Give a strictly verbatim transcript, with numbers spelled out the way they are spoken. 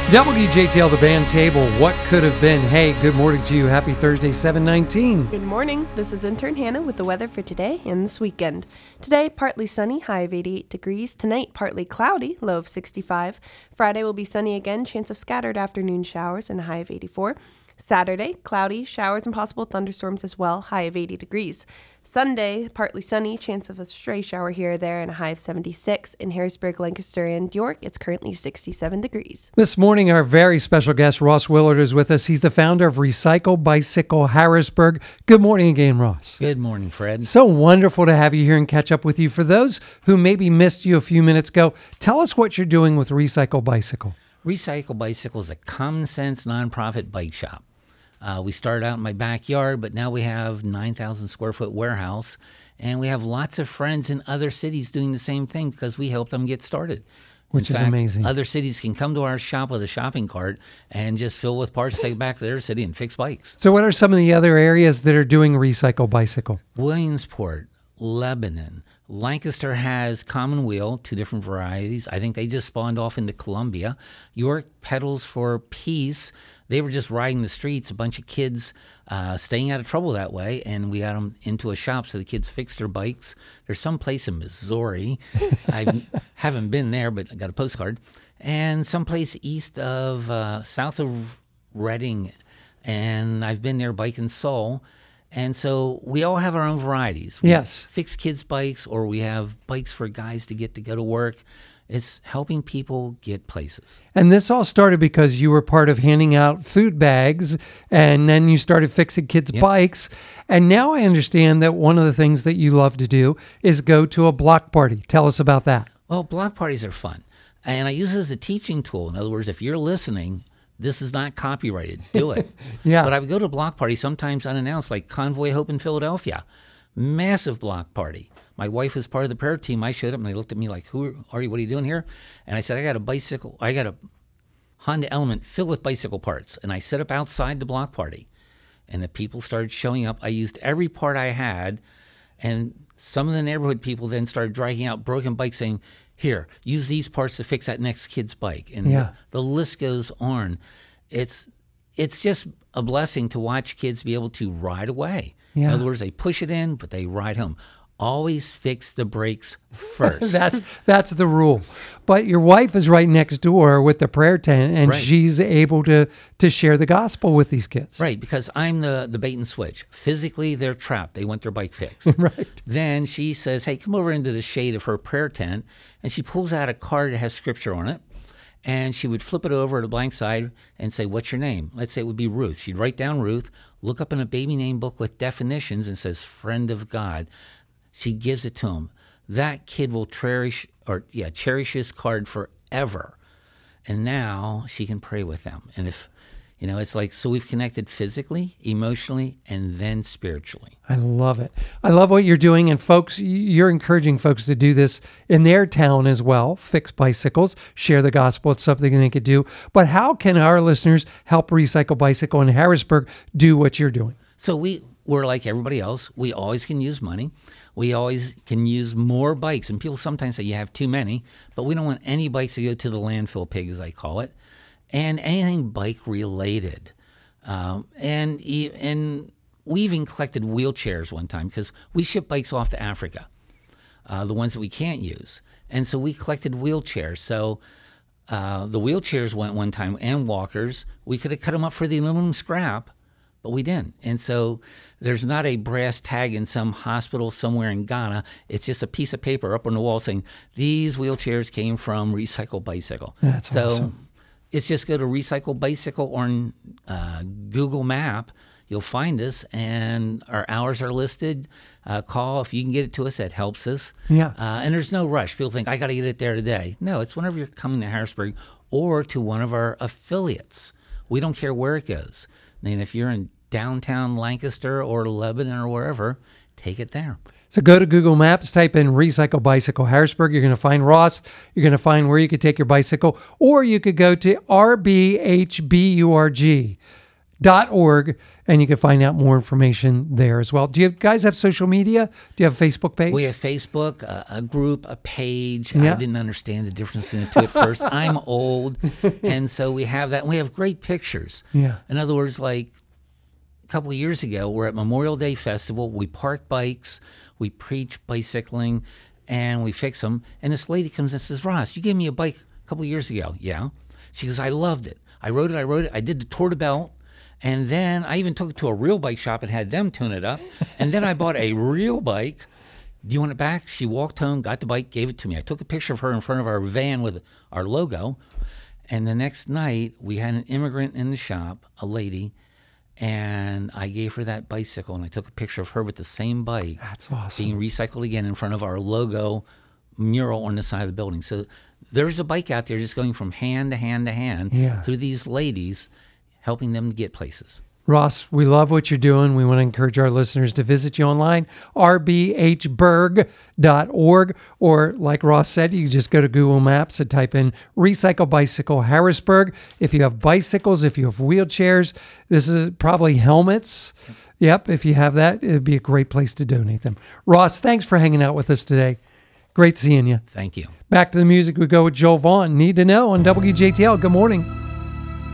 W J T L, the band table, what could have been? Hey, good morning to you. Happy Thursday, seven nineteen. Good morning. This is intern Hannah with the weather for today and this weekend. Today, partly sunny, high of eighty-eight degrees. Tonight, partly cloudy, low of sixty-five. Friday will be sunny again, chance of scattered afternoon showers and a high of eighty-four. Saturday, cloudy, showers and possible thunderstorms as well, high of eighty degrees. Sunday, partly sunny, chance of a stray shower here or there and a high of seventy-six. In Harrisburg, Lancaster, and York, it's currently sixty-seven degrees. This morning, our very special guest, Ross Willard, is with us. He's the founder of Recycle Bicycle Harrisburg. Good morning again, Ross. Good morning, Fred. So wonderful to have you here and catch up with you. For those who maybe missed you a few minutes ago, tell us what you're doing with Recycle Bicycle. Recycle Bicycle is a common sense nonprofit bike shop. Uh, we started out in my backyard, but now we have nine thousand square foot warehouse, and we have lots of friends in other cities doing the same thing because we help them get started. Which in is fact, amazing. Other cities can come to our shop with a shopping cart and just fill with parts, take it back to their city and fix bikes. So what are some of the other areas that are doing Recycle Bicycle? Williamsport, Lebanon, Lancaster has Common Wheel, two different varieties. I think they just spawned off into Columbia. York Pedals for Peace. They were just riding the streets, a bunch of kids uh, staying out of trouble that way, and we got them into a shop so the kids fixed their bikes. There's some place in Missouri. I haven't been there, but I got a postcard. And someplace east of, uh, south of Reading, and I've been there, Bike and Soul. And so we all have our own varieties. We Yes. fix kids' bikes, or we have bikes for guys to get to go to work. It's helping people get places. And this all started because you were part of handing out food bags, and then you started fixing kids' Yep. bikes. And now I understand that one of the things that you love to do is go to a block party. Tell us about that. Well, block parties are fun. And I use it as a teaching tool. In other words, if you're listening, this is not copyrighted. Do it. Yeah. But I would go to a block party sometimes unannounced, like Convoy Hope in Philadelphia. Massive block party. My wife was part of the prayer team. I showed up and they looked at me like, who are you? What are you doing here? And I said, I got a bicycle. I got a Honda Element filled with bicycle parts. And I set up outside the block party. And the people started showing up. I used every part I had. And some of the neighborhood people then started dragging out broken bikes saying, here, use these parts to fix that next kid's bike. And Yeah. the, the list goes on. It's it's just a blessing to watch kids be able to ride away. Yeah. In other words, they push it in, but they ride home. Always fix the brakes first. That's that's the rule. But your wife is right next door with the prayer tent, and Right. she's able to to share the gospel with these kids. Right, because I'm the, the bait and switch. Physically, they're trapped. They want their bike fixed. Right. Then she says, hey, come over into the shade of her prayer tent. And she pulls out a card that has scripture on it. And she would flip it over to the blank side and say, what's your name? Let's say it would be Ruth. She'd write down Ruth, look up in a baby name book with definitions and says, friend of God. She gives it to him. That kid will cherish, or yeah, cherish his card forever. And now she can pray with them. And if, you know, it's like, so we've connected physically, emotionally, and then spiritually. I love it. I love what you're doing. And folks, you're encouraging folks to do this in their town as well. Fix bicycles, share the gospel. It's something they could do. But how can our listeners help Recycle Bicycle in Harrisburg do what you're doing? So we, we're like everybody else. We always can use money. We always can use more bikes. And people sometimes say you have too many, but we don't want any bikes to go to the landfill pig, as I call it, and anything bike related. Um, and, e- and we even collected wheelchairs one time because we ship bikes off to Africa, uh, the ones that we can't use. And so we collected wheelchairs. So uh, the wheelchairs went one time, and walkers. We could have cut them up for the aluminum scrap, but we didn't. And so there's not a brass tag in some hospital somewhere in Ghana. It's just a piece of paper up on the wall saying, these wheelchairs came from Recycle Bicycle. That's so awesome. It's just go to Recycle Bicycle or on uh, Google Map. You'll find us, and our hours are listed. Uh, call if you can get it to us. That helps us. Yeah. Uh, and there's no rush. People think, I got to get it there today. No, it's whenever you're coming to Harrisburg or to one of our affiliates. We don't care where it goes. I mean, if you're in downtown Lancaster or Lebanon or wherever, take it there. So go to Google Maps, type in Recycle Bicycle Harrisburg. You're going to find Ross. You're going to find where you could take your bicycle, or you could go to R B H B U R G dot org, and you can find out more information there as well. Do you guys have social media? Do you have a Facebook page? We have Facebook, a, a group, a page. Yeah. I didn't understand the difference in the two at first. I'm old, and so we have that. And we have great pictures. Yeah. In other words, like a couple of years ago, we're at Memorial Day Festival. We park bikes, we preach bicycling, and we fix them. And this lady comes and says, "Ross, you gave me a bike a couple of years ago." Yeah. She goes, "I loved it. I rode it, I rode it. I did the Tour de Belt. And then I even took it to a real bike shop and had them tune it up. And then I bought a real bike. Do you want it back?" She walked home, got the bike, gave it to me. I took a picture of her in front of our van with our logo. And the next night, we had an immigrant in the shop, a lady, and I gave her that bicycle. And I took a picture of her with the same bike. That's awesome. Being recycled again in front of our logo mural on the side of the building. So there's a bike out there just going from hand to hand to hand Yeah. through these ladies, helping them to get places. Ross, we love what you're doing. We want to encourage our listeners to visit you online, r b h berg dot org, or like Ross said, you can just go to Google Maps and type in Recycle Bicycle Harrisburg. If you have bicycles, if you have wheelchairs, this is probably helmets. Yep, if you have that, it'd be a great place to donate them. Ross, thanks for hanging out with us today. Great seeing you. Thank you. Back to the music we go with Joel Vaughn. Need to Know on W J T L. Good morning.